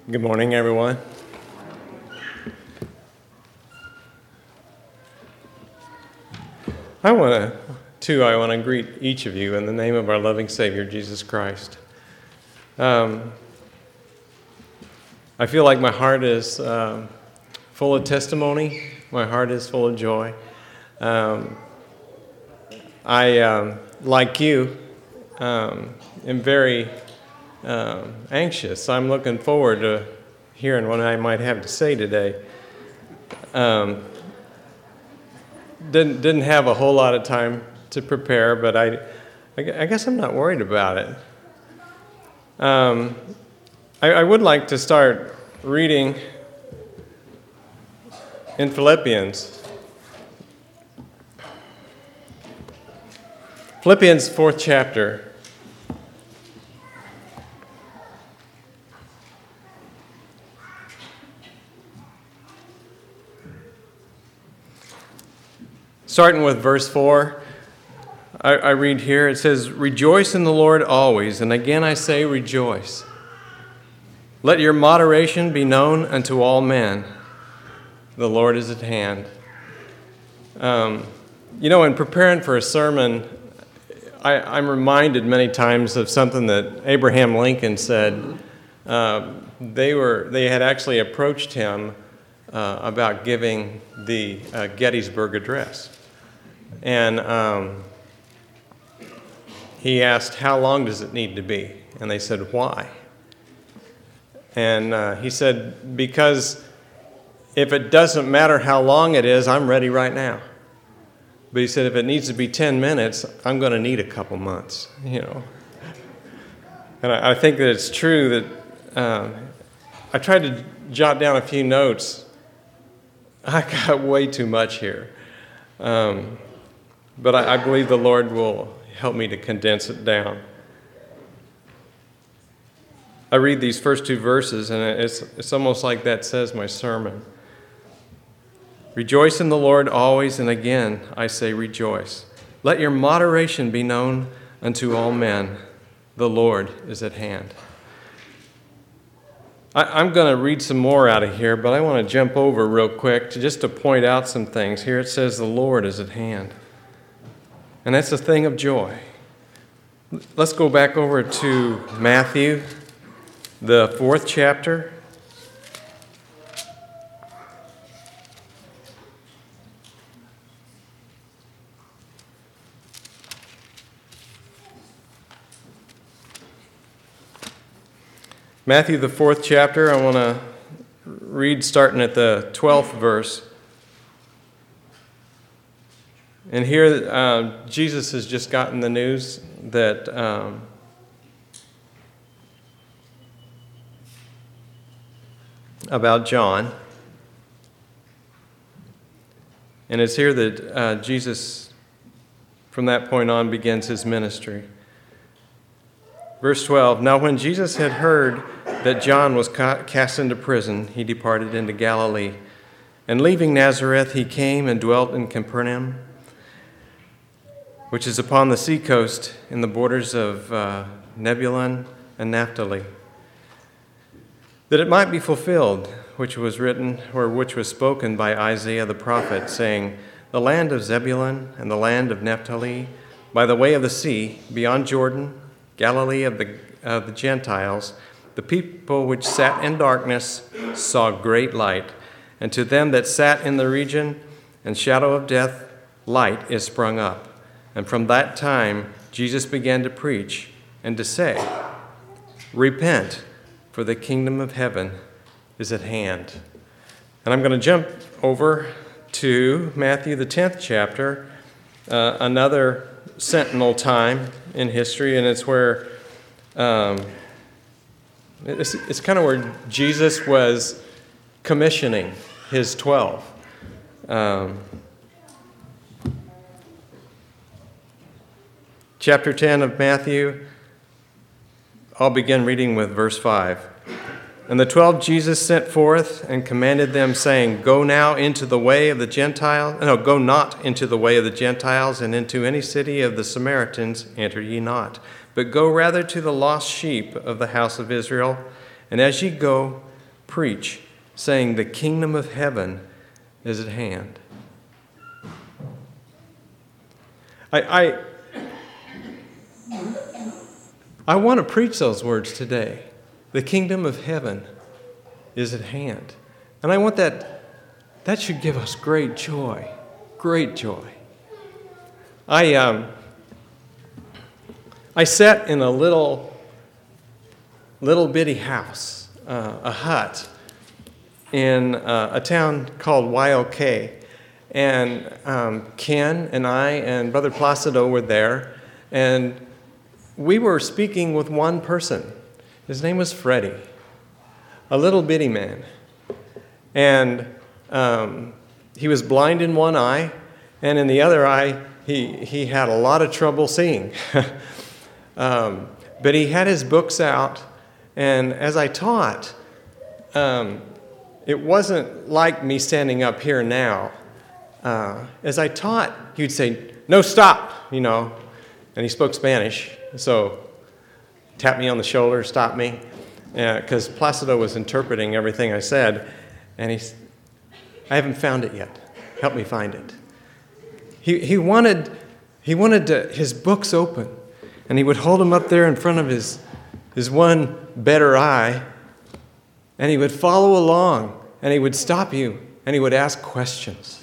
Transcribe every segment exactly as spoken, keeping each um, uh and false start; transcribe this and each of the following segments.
Good morning, everyone. I want to, too, I want to greet each of you in the name of our loving Savior, Jesus Christ. Um, I feel like my heart is um, full of testimony. My heart is full of joy. Um, I, um, like you, um, am very um, anxious. I'm looking forward to hearing what I might have to say today. Um, didn't didn't have a whole lot of time to prepare, but I, I guess I'm not worried about it. Um, I, I would like to start reading in Philippians. Philippians fourth chapter. Starting with verse four, I, I read here, it says, "Rejoice in the Lord always, and again I say rejoice. Let your moderation be known unto all men. The Lord is at hand." Um, you know, in preparing for a sermon, I, I'm reminded many times of something that Abraham Lincoln said. Uh, they were they had actually approached him uh, about giving the uh, Gettysburg Address. And um, he asked, "How long does it need to be?" And they said, "Why?" And uh, he said, "Because if it doesn't matter how long it is, I'm ready right now." But he said, if it needs to be ten minutes, I'm going to need a couple months, you know. And I, I think that it's true that um, I tried to jot down a few notes. I got way too much here. Um, but I, I believe the Lord will help me to condense it down. I read these first two verses, and it's, it's almost like that says my sermon. "Rejoice in the Lord always, and again I say rejoice. Let your moderation be known unto all men. The Lord is at hand." I, I'm going to read some more out of here, but I want to jump over real quick to just to point out some things. Here it says the Lord is at hand. And that's a thing of joy. Let's go back over to Matthew, the fourth chapter. Matthew, the fourth chapter, I want to read starting at the twelfth verse. And here, uh, Jesus has just gotten the news that um, about John. And it's here that uh, Jesus, from that point on, begins his ministry. Verse twelve, "Now when Jesus had heard that John was cast into prison, he departed into Galilee. And leaving Nazareth, he came and dwelt in Capernaum, which is upon the seacoast in the borders of uh, Nebulun and Naphtali, that it might be fulfilled, which was written, or which was spoken by Isaiah the prophet, saying, The land of Zebulun and the land of Naphtali, by the way of the sea, beyond Jordan, Galilee of the, of the Gentiles, the people which sat in darkness saw great light. And to them that sat in the region and shadow of death, light is sprung up. And from that time Jesus began to preach and to say, Repent, for the kingdom of heaven is at hand." And I'm going to jump over to Matthew, the tenth chapter, uh, another sentinel time in history, and it's where um, it's, it's kind of where Jesus was commissioning his twelve. Um, chapter ten of Matthew, I'll begin reading with verse five. "And the twelve Jesus sent forth and commanded them, saying, Go now into the way of the Gentiles, no, go not into the way of the Gentiles, and into any city of the Samaritans enter ye not, but go rather to the lost sheep of the house of Israel. And as ye go, preach, saying, "The kingdom of heaven is at hand." I, I, I want to preach those words today. The kingdom of heaven is at hand. And I want that, that should give us great joy, great joy. I, um, I sat in a little, little bitty house, uh, a hut, in uh, a town called Y O K. And um, Ken and I and Brother Placido were there, and we were speaking with one person. His name was Freddie, a little bitty man. And um, he was blind in one eye, and in the other eye, he, he had a lot of trouble seeing. um, but he had his books out, and as I taught, um, it wasn't like me standing up here now. Uh, as I taught, he would say, "No, stop," you know, and he spoke Spanish, so tap me on the shoulder, stop me, because uh, Placido was interpreting everything I said, and he, I haven't found it yet. Help me find it. He he wanted he wanted to, his books open, and he would hold them up there in front of his his one better eye, and he would follow along, and he would stop you, and he would ask questions.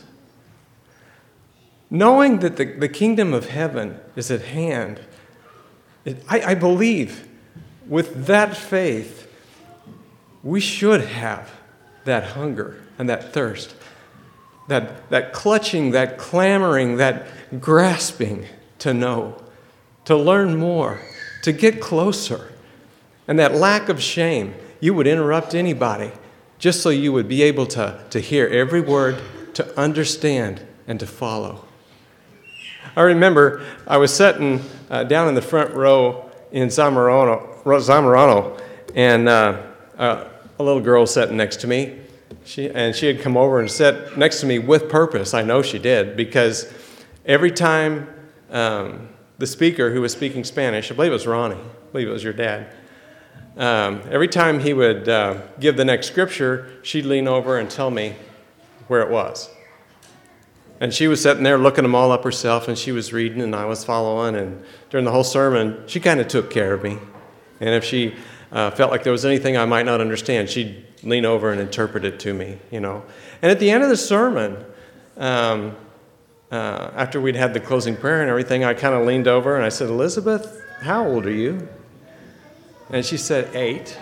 Knowing that the, the kingdom of heaven is at hand, it, I, I believe with that faith, we should have that hunger and that thirst, that, that clutching, that clamoring, that grasping to know, to learn more, to get closer, and that lack of shame. You would interrupt anybody just so you would be able to, to hear every word, to understand, and to follow. I remember I was sitting uh, down in the front row in Zamorano, Zamorano and uh, uh, a little girl sat next to me. She, and she had come over and sat next to me with purpose. I know she did, because every time um, the speaker who was speaking Spanish, I believe it was Ronnie, I believe it was your dad, um, every time he would uh, give the next scripture, she'd lean over and tell me where it was. And she was sitting there looking them all up herself, and she was reading, and I was following. And during the whole sermon, she kind of took care of me. And if she uh, felt like there was anything I might not understand, she'd lean over and interpret it to me, you know. And at the end of the sermon, um, uh, after we'd had the closing prayer and everything, I kind of leaned over and I said, "Elizabeth, how old are you?" And she said, eight.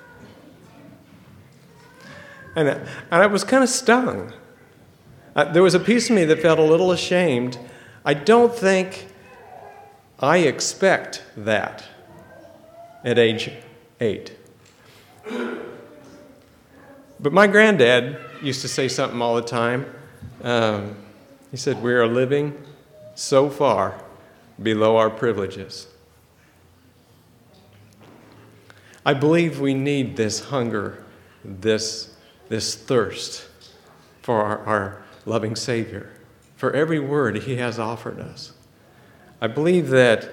And, and I was kind of stung. Uh, there was a piece of me that felt a little ashamed. I don't think I expect that at age eight. But my granddad used to say something all the time. Um, he said, "We are living so far below our privileges." I believe we need this hunger, this, this thirst for our, our loving Savior, for every word He has offered us. I believe that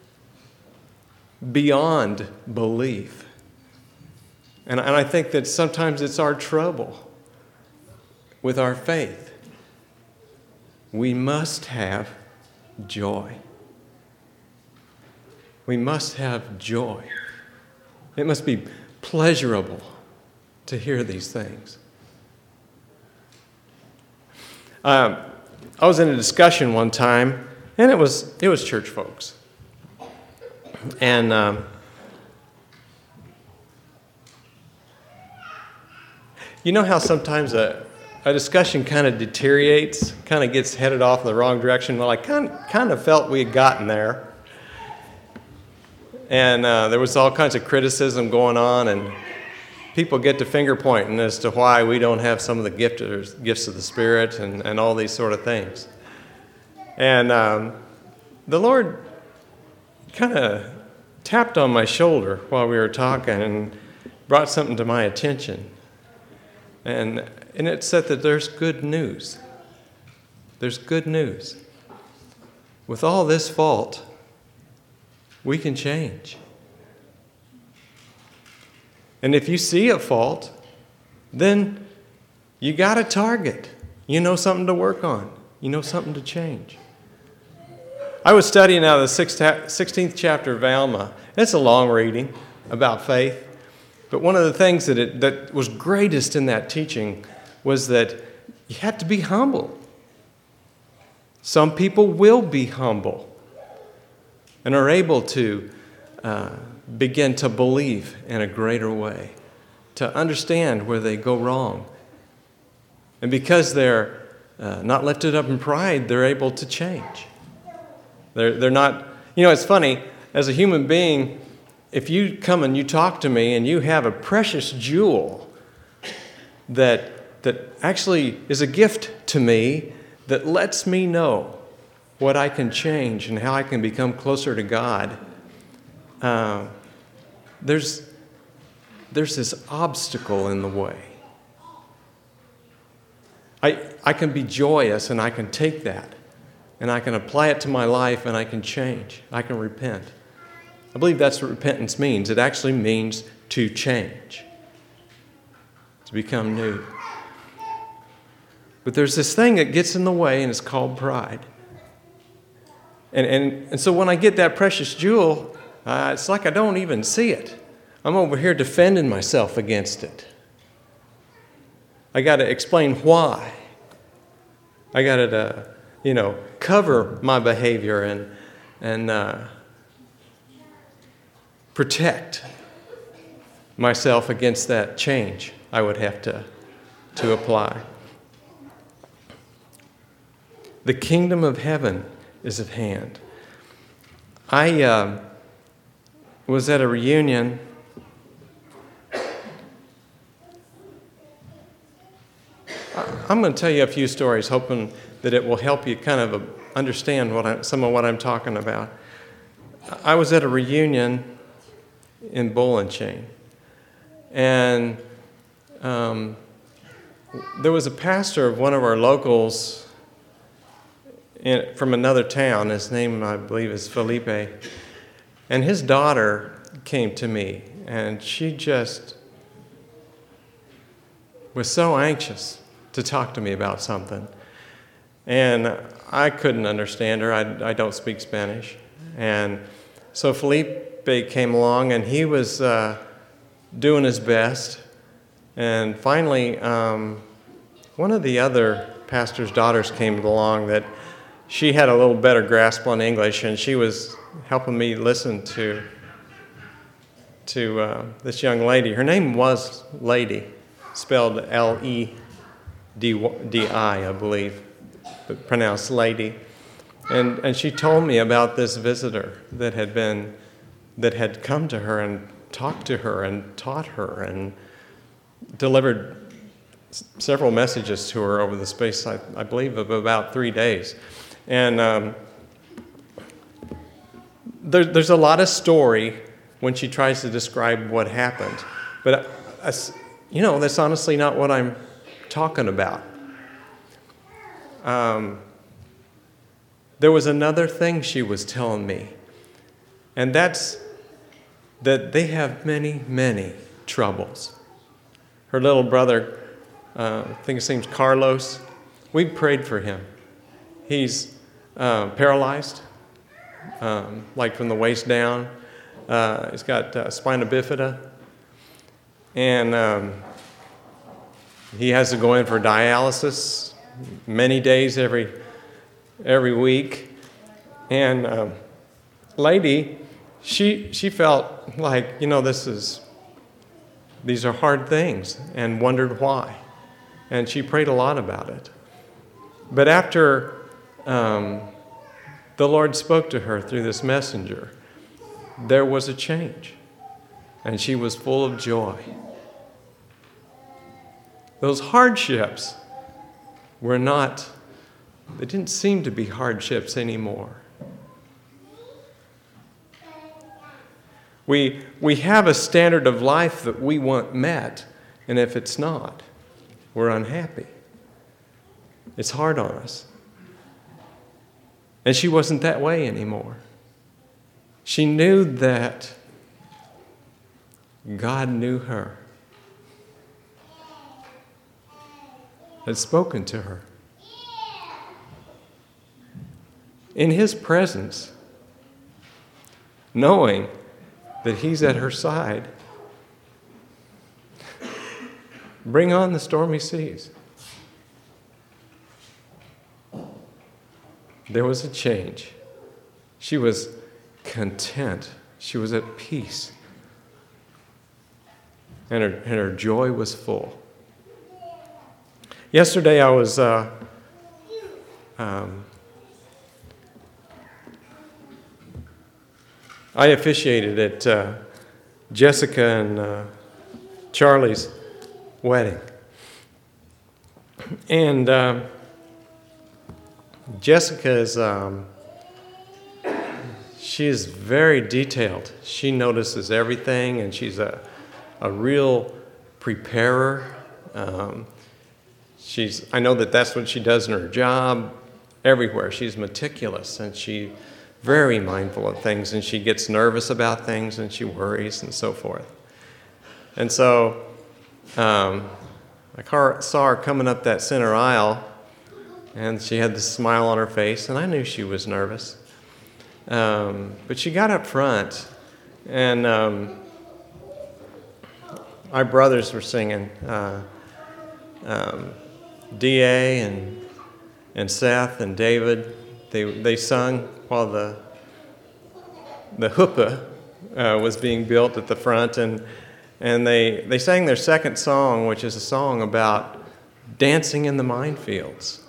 beyond belief, and, and I think that sometimes it's our trouble with our faith, we must have joy. We must have joy. It must be pleasurable to hear these things. Um, I was in a discussion one time, and it was it was church folks. And um, you know how sometimes a, a discussion kind of deteriorates, kind of gets headed off in the wrong direction? Well, I kind, kind of felt we had gotten there. And uh, there was all kinds of criticism going on, and people get to finger pointing as to why we don't have some of the gift of, gifts of the Spirit and, and all these sort of things. And um, the Lord kind of tapped on my shoulder while we were talking and brought something to my attention. And, and it said that there's good news. There's good news. With all this fault, we can change. And if you see a fault, then you got a target. You know something to work on. You know something to change. I was studying out of the sixteenth chapter of Alma. It's a long reading about faith. But one of the things that, it, that was greatest in that teaching was that you have to be humble. Some people will be humble and are able to uh, begin to believe in a greater way, to understand where they go wrong. And because they're uh, not lifted up in pride, they're able to change. They're, they're not, you know, it's funny, as a human being, if you come and you talk to me and you have a precious jewel that, that actually is a gift to me that lets me know what I can change and how I can become closer to God, uh, there's, there's this obstacle in the way. I, I can be joyous and I can take that and I can apply it to my life and I can change. I can repent. I believe that's what repentance means. It actually means to change, to become new. But there's this thing that gets in the way, and it's called pride. And, and, and so when I get that precious jewel, uh, it's like I don't even see it. I'm over here defending myself against it. I got to explain why. I got to, uh, you know, cover my behavior and and uh, protect myself against that change I would have to to apply. The kingdom of heaven is at hand. I uh, was at a reunion. I'm going to tell you a few stories, hoping that it will help you kind of understand what I, some of what I'm talking about. I was at a reunion in Bowling Chain, and um, there was a pastor of one of our locals in, from another town. His name, I believe, is Felipe, and his daughter came to me, and she just was so anxious to talk to me about something. And I couldn't understand her. I, I don't speak Spanish. And so Felipe came along, and he was uh, doing his best. And finally, um, one of the other pastor's daughters came along that she had a little better grasp on English, and she was helping me listen to, to uh, this young lady. Her name was Lady, spelled L E D I, I believe, but pronounced Lady. And and she told me about this visitor that had been, that had come to her and talked to her and taught her and delivered s- several messages to her over the space, I, I believe, of about three days. And um, there, there's a lot of story when she tries to describe what happened. But, uh, you know, that's honestly not what I'm talking about. Um, there was another thing she was telling me, and that's that they have many, many troubles. Her little brother, uh, I think his name's Carlos, we prayed for him. He's uh, paralyzed, um, like from the waist down. Uh, he's got uh, spina bifida, and um, he has to go in for dialysis many days every every week. And um, Lady, she she felt like, you know, this is these are hard things, and wondered why. And she prayed a lot about it. But after um, the Lord spoke to her through this messenger, there was a change, and she was full of joy. Those hardships were not, they didn't seem to be hardships anymore. We, we have a standard of life that we want met, and if it's not, we're unhappy. It's hard on us. And she wasn't that way anymore. She knew that God knew her. had spoken to her. In his presence, knowing that he's at her side, bring on the stormy seas. There was a change. She was content. She was at peace. And her, and her joy was full. Yesterday I was uh, um, I officiated at uh, Jessica and uh, Charlie's wedding. And um, Jessica is, um, she is very detailed. She notices everything, and she's a, a real preparer. Um, she's, I know that that's what she does in her job everywhere. She's meticulous, and she's very mindful of things, and she gets nervous about things, and she worries, and so forth. And so um, I saw her coming up that center aisle, and she had this smile on her face, and I knew she was nervous. Um, but she got up front, and um, our brothers were singing. Uh, um, D A and and Seth and David, they they sung while the the huppah uh, was being built at the front, and and they they sang their second song, which is a song about dancing in the minefields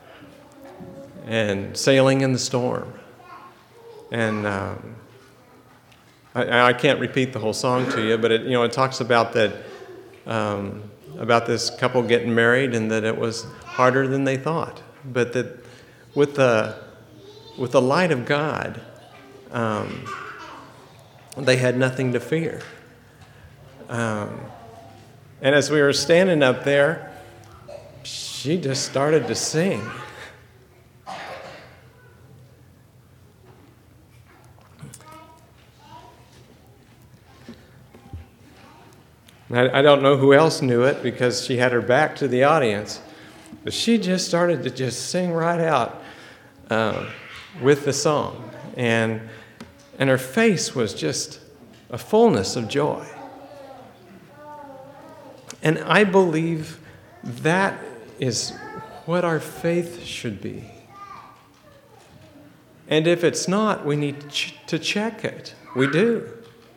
and sailing in the storm. And um, I, I can't repeat the whole song to you, but it you know it talks about that um, about this couple getting married, and that it was harder than they thought, but that with the with the light of God, um, they had nothing to fear. Um, and as we were standing up there, she just started to sing. I, I don't know who else knew it because she had her back to the audience, but she just started to just sing right out uh, with the song, and and her face was just a fullness of joy. And I believe that is what our faith should be. And if it's not, we need to check it. We do.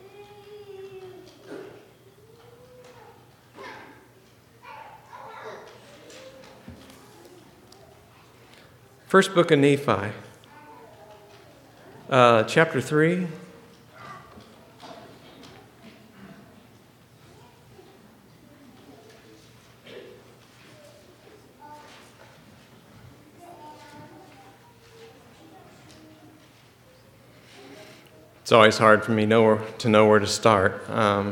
First book of Nephi, uh, chapter three. It's always hard for me know where, to know where to start. Um,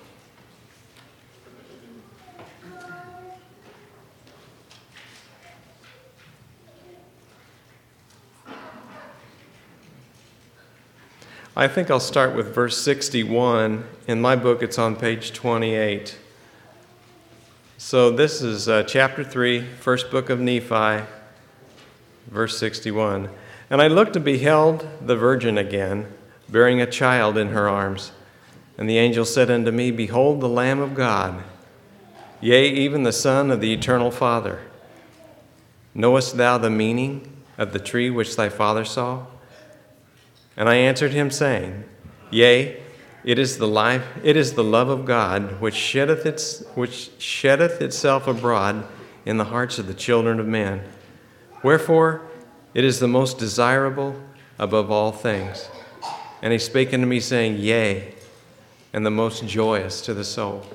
I think I'll start with verse sixty-one. In my book, it's on page twenty-eight. So this is uh, chapter three, first book of Nephi, verse sixty-one. And I looked and beheld the virgin again, bearing a child in her arms. And the angel said unto me, Behold the Lamb of God, yea, even the Son of the eternal Father. Knowest thou the meaning of the tree which thy father saw? And I answered him, saying, Yea, it is the life, it is the love of God which sheddeth its which sheddeth itself abroad in the hearts of the children of men. Wherefore it is the most desirable above all things. And he spake unto me, saying, Yea, and the most joyous to the soul.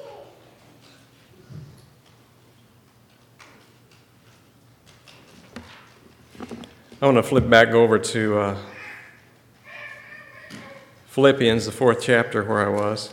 I want to flip back over to uh, Philippians, the fourth chapter, where I was.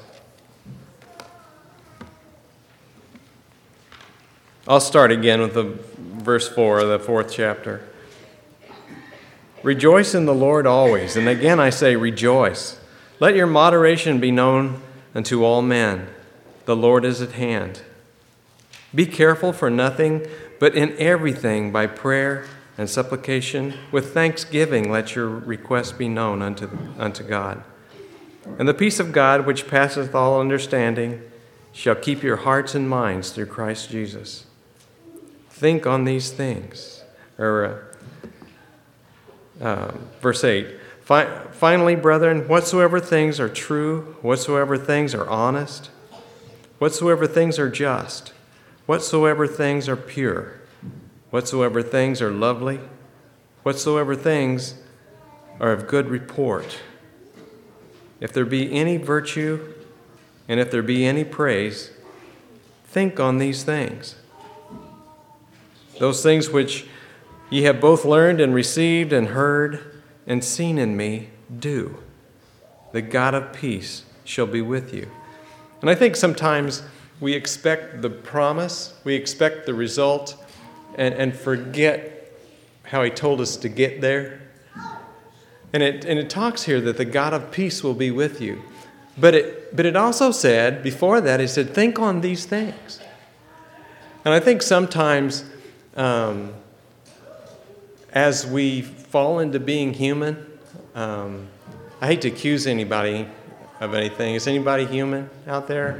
I'll start again with the verse four of the fourth chapter. Rejoice in the Lord always. And again I say, rejoice. Let your moderation be known unto all men. The Lord is at hand. Be careful for nothing, but in everything by prayer and supplication, with thanksgiving, let your requests be known unto, unto God. And the peace of God, which passeth all understanding, shall keep your hearts and minds through Christ Jesus. Think on these things. Or uh, uh, verse eight. Finally, brethren, whatsoever things are true, whatsoever things are honest, whatsoever things are just, whatsoever things are pure, whatsoever things are lovely, whatsoever things are of good report, if there be any virtue, and if there be any praise, think on these things. Those things which ye have both learned and received and heard and seen in me, do. The God of peace shall be with you. And I think sometimes we expect the promise, we expect the result, and, and forget how he told us to get there. And it, and it talks here that the God of peace will be with you. But it, but it also said, before that, it said, think on these things. And I think sometimes um, as we fall into being human, um, I hate to accuse anybody of anything. Is anybody human out there?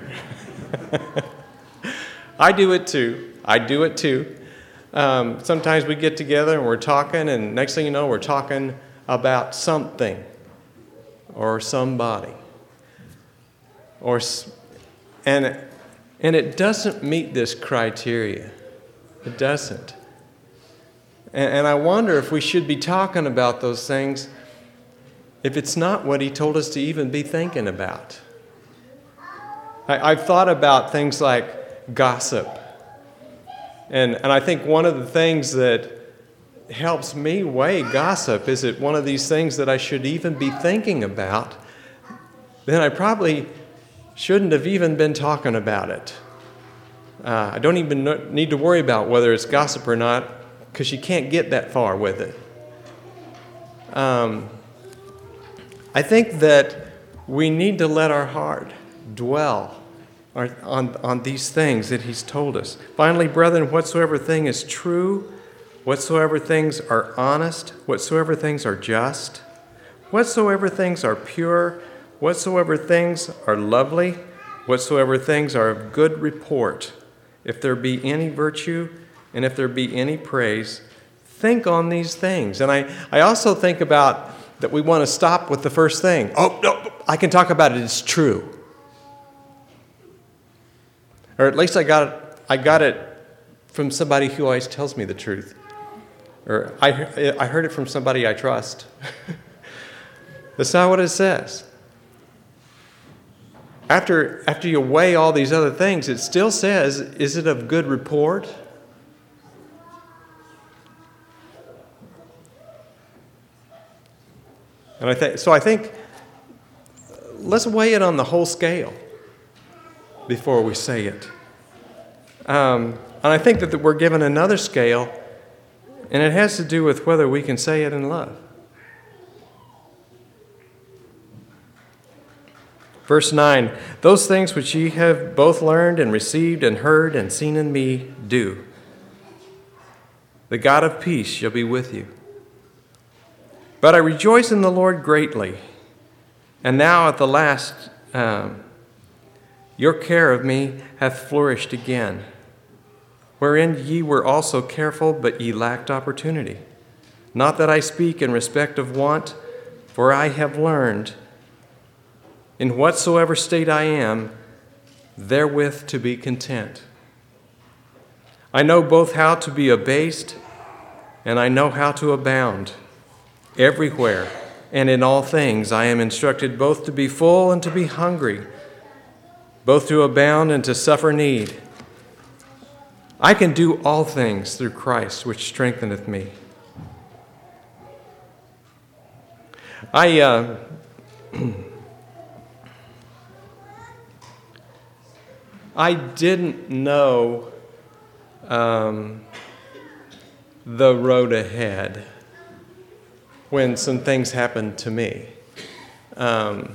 I do it too. I do it too. Um, sometimes we get together and we're talking, and next thing you know, we're talking about something or somebody. Or, and, and it doesn't meet this criteria. It doesn't. And, and I wonder if we should be talking about those things if it's not what he told us to even be thinking about. I, I've thought about things like gossip. And, and I think one of the things that helps me weigh gossip is it one of these things that I should even be thinking about, then I probably shouldn't have even been talking about it. Uh, I don't even know, need to worry about whether it's gossip or not, because you can't get that far with it. Um, I think that we need to let our heart dwell on, on these things that he's told us. Finally, brethren, whatsoever thing is true, whatsoever things are honest, whatsoever things are just, whatsoever things are pure, whatsoever things are lovely, whatsoever things are of good report, if there be any virtue, and if there be any praise, think on these things. And I, I also think about that we want to stop with the first thing. Oh, no, I can talk about it. It's true. Or at least I got it, I got it from somebody who always tells me the truth. Or I, I heard it from somebody I trust. That's not what it says. After, after you weigh all these other things, it still says, is it of good report? And I think so I think let's weigh it on the whole scale before we say it. Um, and I think that we're given another scale, and it has to do with whether we can say it in love. Verse nine, those things which ye have both learned and received and heard and seen in me, do. The God of peace shall be with you. But I rejoice in the Lord greatly, and now at the last um, your care of me hath flourished again, wherein ye were also careful, but ye lacked opportunity. Not that I speak in respect of want, for I have learned, in whatsoever state I am, therewith to be content. I know both how to be abased, and I know how to abound. Everywhere and in all things I am instructed both to be full and to be hungry, both to abound and to suffer need. I can do all things through Christ, which strengtheneth me. I uh, I didn't know um, the road ahead when some things happened to me. Um,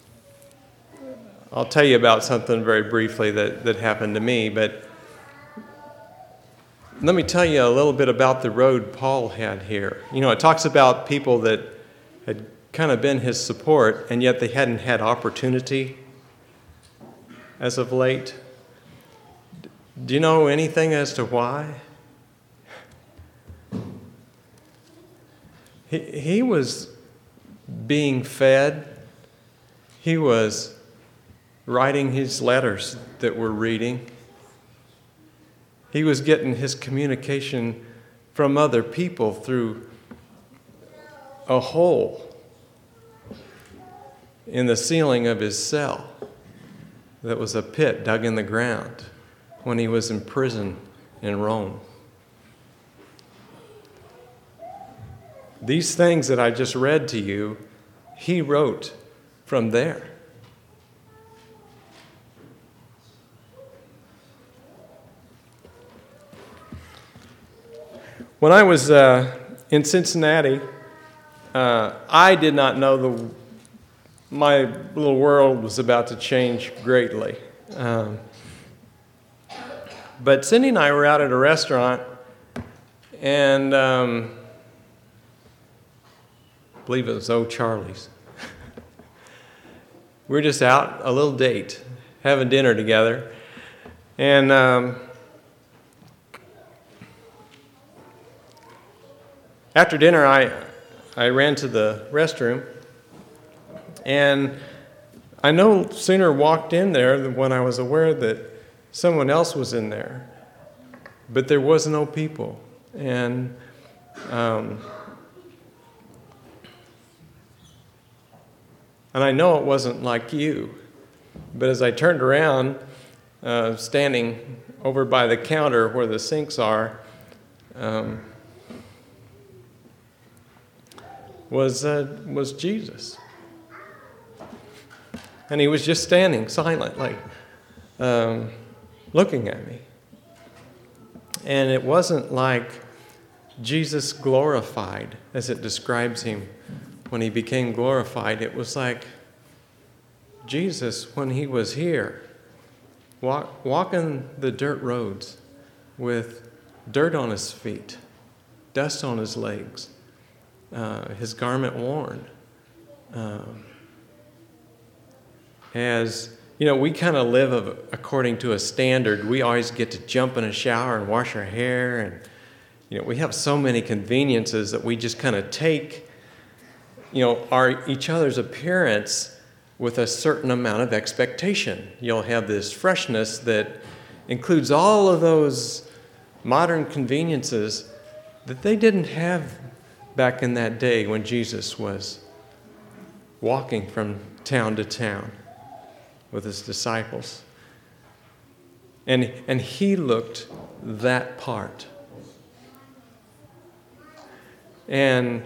I'll tell you about something very briefly that, that happened to me, but let me tell you a little bit about the road Paul had here. You know, it talks about people that had kind of been his support, and yet they hadn't had opportunity as of late. Do you know anything as to why? He, he was being fed. He was writing his letters that we're reading. He was getting his communication from other people through a hole in the ceiling of his cell that was a pit dug in the ground when he was in prison in Rome. These things that I just read to you, he wrote from there. When I was uh, in Cincinnati, uh, I did not know the my little world was about to change greatly. Um, but Cindy and I were out at a restaurant, and um, I believe it was O'Charlie's. We were just out, a little date, having dinner together, and um, after dinner, I I ran to the restroom, and I no sooner walked in there than when I was aware that someone else was in there, but there was no people, and um, and I know it wasn't like you, but as I turned around, uh, standing over by the counter where the sinks are, um, was uh, was Jesus. And he was just standing silently, um, looking at me. And it wasn't like Jesus glorified, as it describes him when he became glorified. It was like Jesus, when he was here, walk, walking the dirt roads with dirt on his feet, dust on his legs, uh, his garment worn. Um, As, you know, we kind of live of, according to a standard. We always get to jump in a shower and wash our hair. And, you know, we have so many conveniences that we just kind of take, you know, our each other's appearance with a certain amount of expectation. You'll have this freshness that includes all of those modern conveniences that they didn't have back in that day when Jesus was walking from town to town with his disciples. And, and he looked that part. And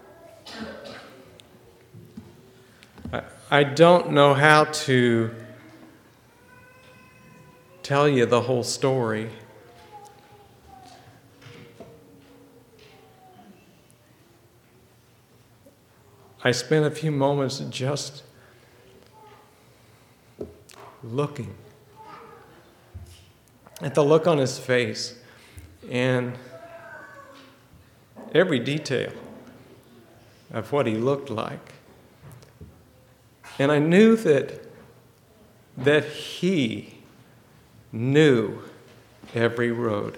I, I don't know how to tell you the whole story. I spent a few moments just looking at the look on his face and every detail of what he looked like. And I knew that that he knew every road.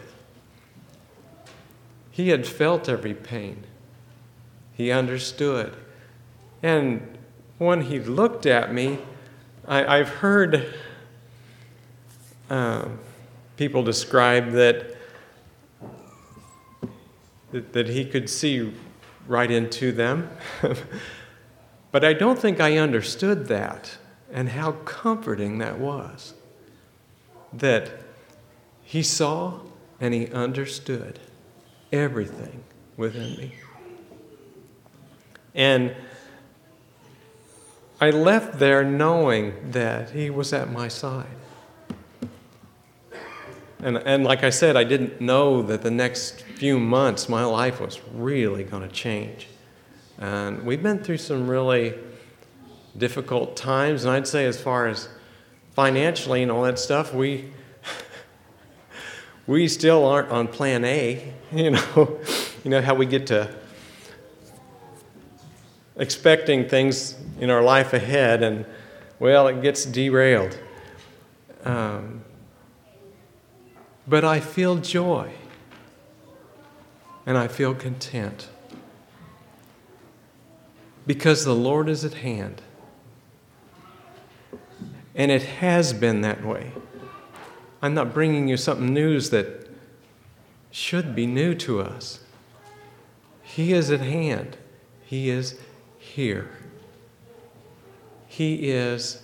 He had felt every pain. He understood. And when he looked at me, I, I've heard uh, people describe that, that that he could see right into them, but I don't think I understood that and how comforting that was. That he saw and he understood everything within me, and I left there knowing that he was at my side. And and like I said, I didn't know that the next few months my life was really going to change. And we've been through some really difficult times, and I'd say as far as financially and all that stuff, we We still aren't on plan A, you know. You know how we get to expecting things in our life ahead and, well, it gets derailed. Um, but I feel joy and I feel content because the Lord is at hand. And it has been that way. I'm not bringing you something news that should be new to us. He is at hand. He is here. He is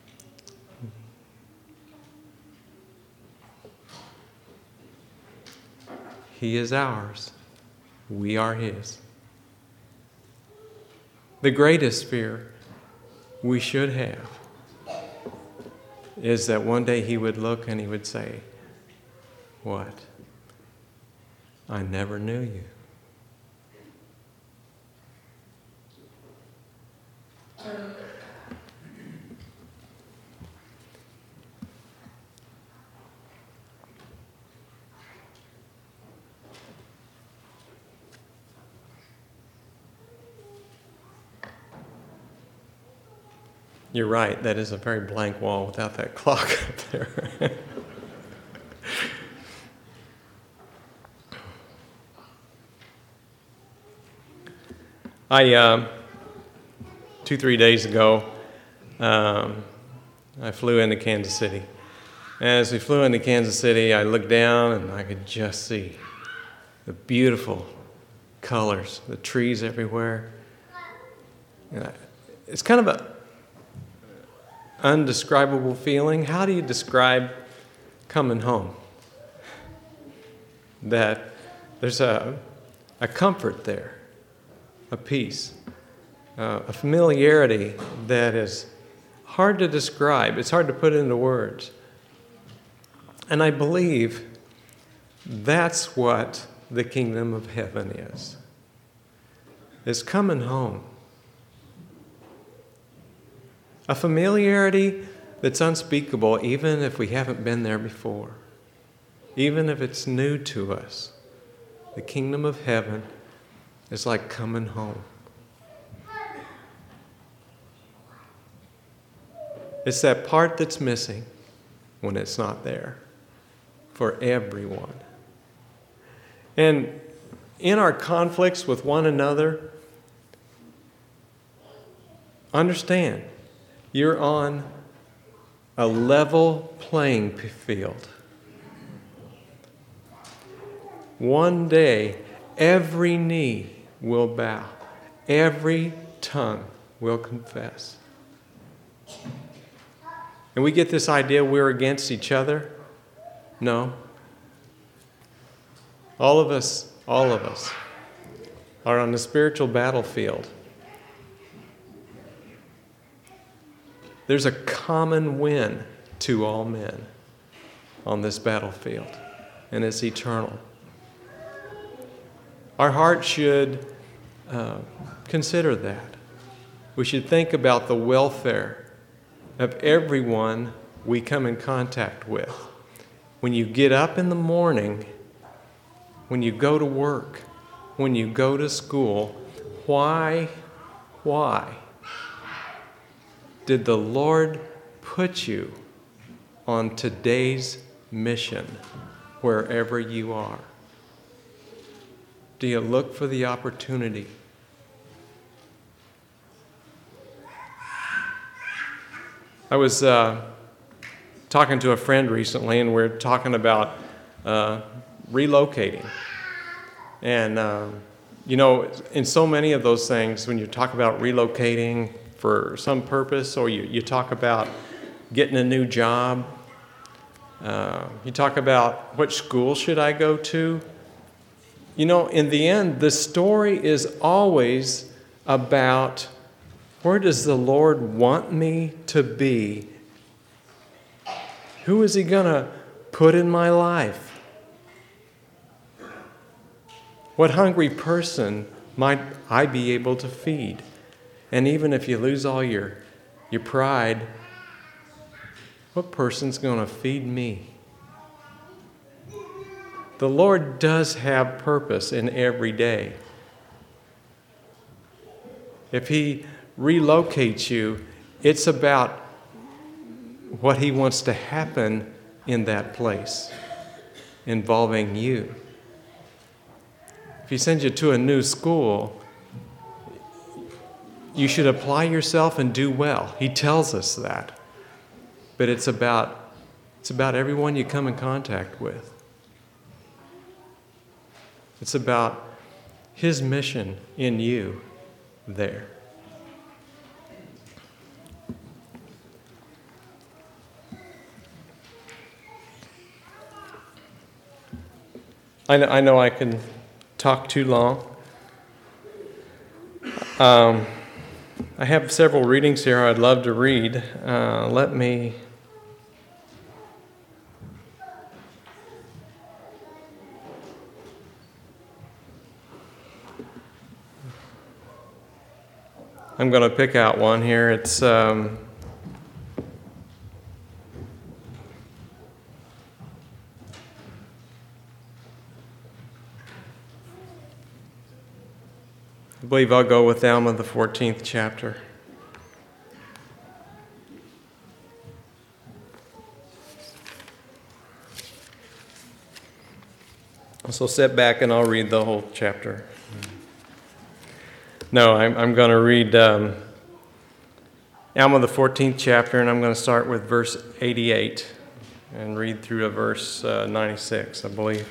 He is ours. We are His. The greatest fear we should have is that one day He would look and He would say, "What? I never knew you." You're right, that is a very blank wall without that clock up there. I, um, two, three days ago, um, I flew into Kansas City. As we flew into Kansas City, I looked down and I could just see the beautiful colors, the trees everywhere. And I, it's kind of a undescribable feeling. How do you describe coming home? That there's a, a comfort there, a peace, uh, a familiarity that is hard to describe. It's hard to put into words. And I believe that's what the kingdom of heaven is. It's coming home. A familiarity that's unspeakable, even if we haven't been there before. Even if it's new to us. The kingdom of heaven is like coming home. It's that part that's missing when it's not there for everyone. And in our conflicts with one another, understand, you're on a level playing field. One day, every knee will bow. Every tongue will confess. And we get this idea we're against each other. No. All of us, all of us are on the spiritual battlefield. There's a common win to all men on this battlefield, and it's eternal. Our heart should uh, consider that. We should think about the welfare of everyone we come in contact with. When you get up in the morning, when you go to work, when you go to school, why, why did the Lord put you on today's mission wherever you are? Do you look for the opportunity? I was uh, talking to a friend recently, and we we're talking about uh, relocating. And, uh, you know, in so many of those things, when you talk about relocating for some purpose, or you, you talk about getting a new job, uh, you talk about which school should I go to. You know, in the end, the story is always about where does the Lord want me to be? Who is He going to put in my life? What hungry person might I be able to feed? And even if you lose all your, your pride, what person's going to feed me? The Lord does have purpose in every day. If He relocates you, it's about what He wants to happen in that place involving you. If He sends you to a new school, you should apply yourself and do well. He tells us that. But it's about, it's about everyone you come in contact with. It's about His mission in you there. I know I, know I can talk too long. Um, I have several readings here I'd love to read. Uh, let me... I'm going to pick out one here. It's... Um, I believe I'll go with Alma, the fourteenth chapter. So sit back and I'll read the whole chapter. No, I'm, I'm going to read um, Alma, the fourteenth chapter, and I'm going to start with verse eighty-eight and read through to verse uh, ninety-six, I believe.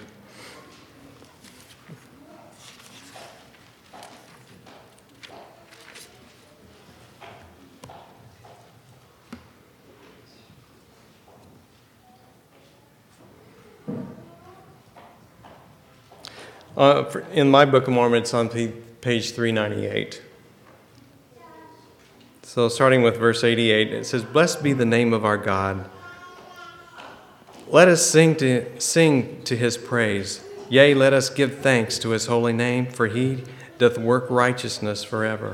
Uh, for, in my Book of Mormon, it's on p- page three ninety-eight. So starting with verse eighty-eight, it says, "Blessed be the name of our God. Let us sing to, sing to His praise. Yea, let us give thanks to His holy name, for He doth work righteousness forever.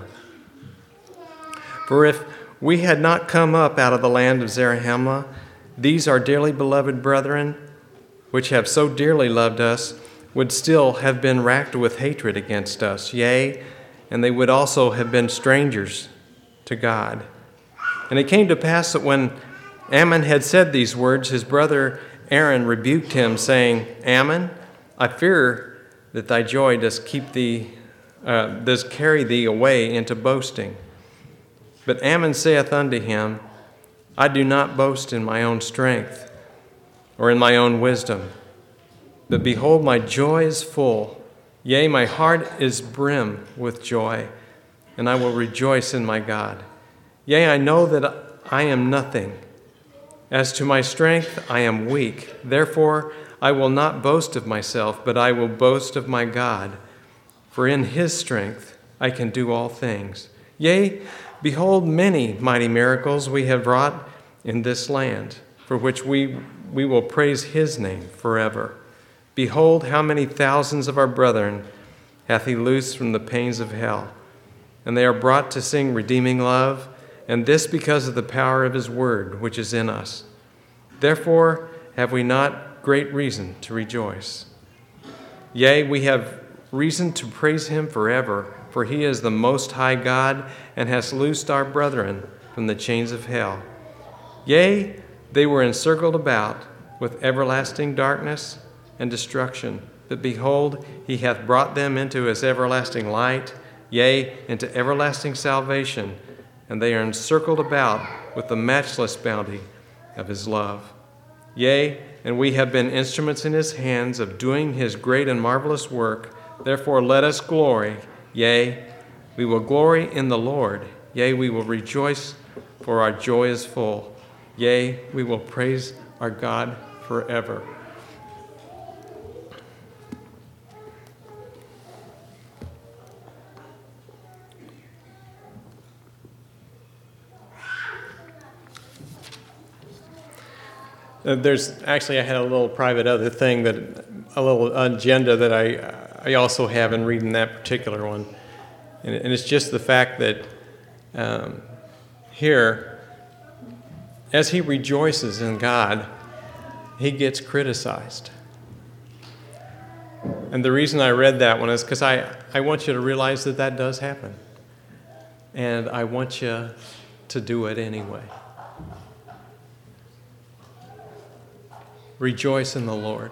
For if we had not come up out of the land of Zarahemla, these our dearly beloved brethren, which have so dearly loved us, would still have been racked with hatred against us. Yea, and they would also have been strangers to God. And it came to pass that when Ammon had said these words, his brother Aaron rebuked him, saying, Ammon, I fear that thy joy does keep thee, uh, does carry thee away into boasting. But Ammon saith unto him, I do not boast in my own strength, or in my own wisdom. But behold, my joy is full, yea, my heart is brim with joy, and I will rejoice in my God. Yea, I know that I am nothing. As to my strength, I am weak. Therefore, I will not boast of myself, but I will boast of my God. For in His strength I can do all things. Yea, behold, many mighty miracles we have wrought in this land, for which we, we will praise His name forever. Behold, how many thousands of our brethren hath He loosed from the pains of hell, and they are brought to sing redeeming love, and this because of the power of His word which is in us. Therefore have we not great reason to rejoice. Yea, we have reason to praise Him forever, for He is the Most High God, and has loosed our brethren from the chains of hell. Yea, they were encircled about with everlasting darkness and destruction. But behold, He hath brought them into His everlasting light, yea, into everlasting salvation, and they are encircled about with the matchless bounty of His love. Yea, and we have been instruments in His hands of doing His great and marvelous work. Therefore let us glory, yea, we will glory in the Lord. Yea, we will rejoice, for our joy is full. Yea, we will praise our God forever." Uh, there's actually, I had a little private other thing, that a little agenda that I I also have in reading that particular one. And, and it's just the fact that um, here, as he rejoices in God, he gets criticized. And the reason I read that one is because I, I want you to realize that that does happen. And I want you to do it anyway. Rejoice in the Lord.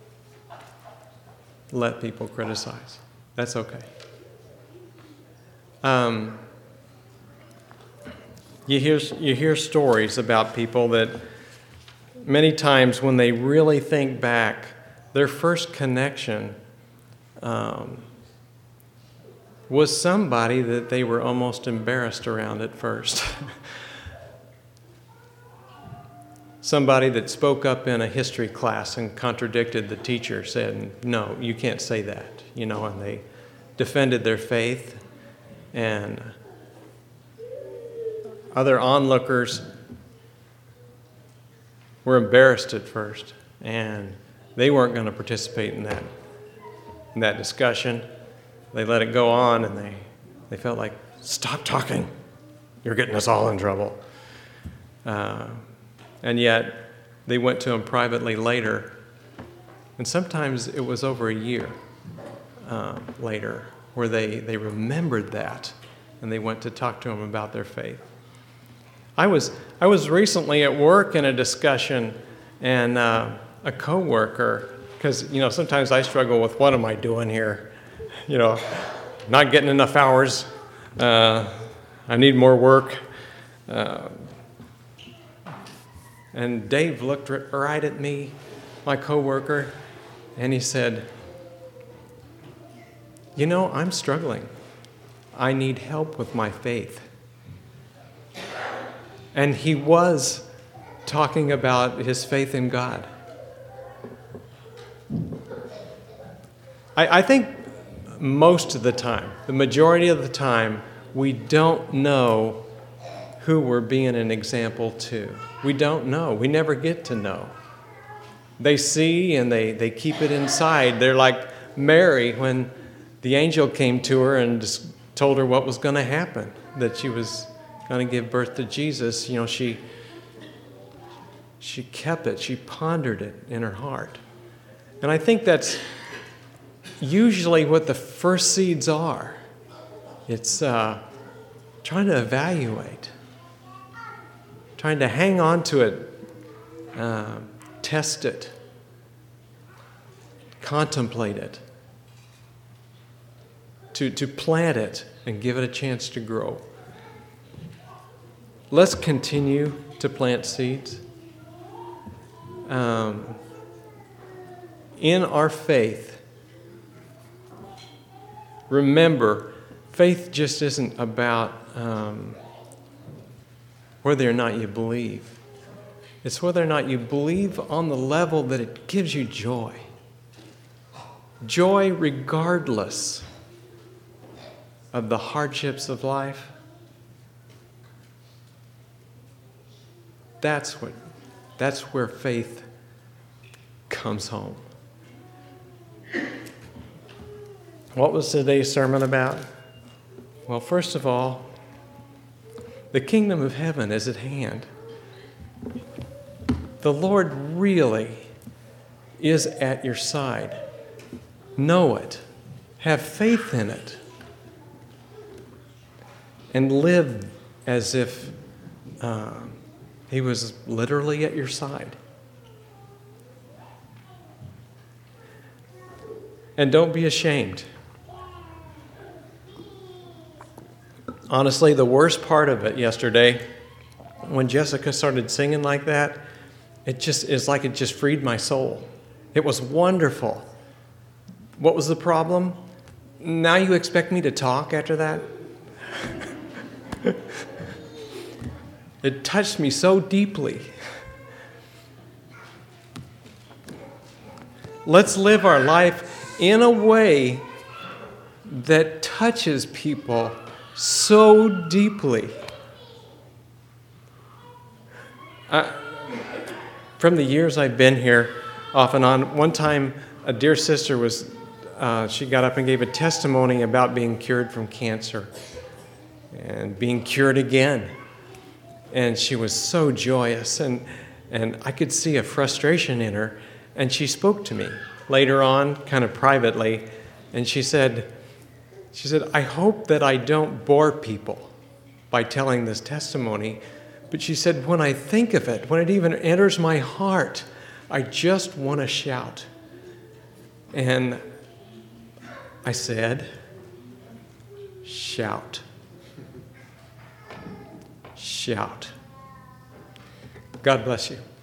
Let people criticize. That's okay. Um, you hear, you hear stories about people that many times when they really think back, their first connection um, was somebody that they were almost embarrassed around at first. Somebody that spoke up in a history class and contradicted the teacher, said, no, you can't say that, you know, and they defended their faith. And other onlookers were embarrassed at first, and they weren't going to participate in that, in that discussion. They let it go on, and they, they felt like, stop talking. You're getting us all in trouble. Uh, And yet, they went to him privately later, and sometimes it was over a year uh, later where they, they remembered that, and they went to talk to him about their faith. I was I was recently at work in a discussion, and uh, a coworker, because you know sometimes I struggle with what am I doing here, you know, not getting enough hours. Uh, I need more work. Uh, And Dave looked right at me, my coworker, and he said, you know, I'm struggling. I need help with my faith. And he was talking about his faith in God. I, I think most of the time, the majority of the time, we don't know who we're being an example to. We don't know. We never get to know. They see and they, they keep it inside. They're like Mary when the angel came to her and just told her what was going to happen, that she was going to give birth to Jesus. You know, she, she kept it. She pondered it in her heart. And I think that's usually what the first seeds are. It's uh, trying to evaluate. Trying to hang on to it, uh, test it, contemplate it, to, to plant it and give it a chance to grow. Let's continue to plant seeds. Um, in our faith, remember, faith just isn't about Um, whether or not you believe. It's whether or not you believe on the level that it gives you joy. Joy regardless of the hardships of life. That's what, that's where faith comes home. What was today's sermon about? Well, first of all, the kingdom of heaven is at hand. The Lord really is at your side. Know it. Have faith in it. And live as if uh, He was literally at your side. And don't be ashamed. Honestly, the worst part of it yesterday, when Jessica started singing like that, it just is like it just freed my soul. It was wonderful. What was the problem? Now you expect me to talk after that? It touched me so deeply. Let's live our life in a way that touches people so deeply. I, from the years I've been here, off and on, one time a dear sister was, uh, she got up and gave a testimony about being cured from cancer and being cured again. And she was so joyous, and, and I could see a frustration in her, and she spoke to me. later on, kind of privately, and she said, she said, I hope that I don't bore people by telling this testimony, but she said, when I think of it, when it even enters my heart, I just want to shout. And I said, shout. Shout. God bless you.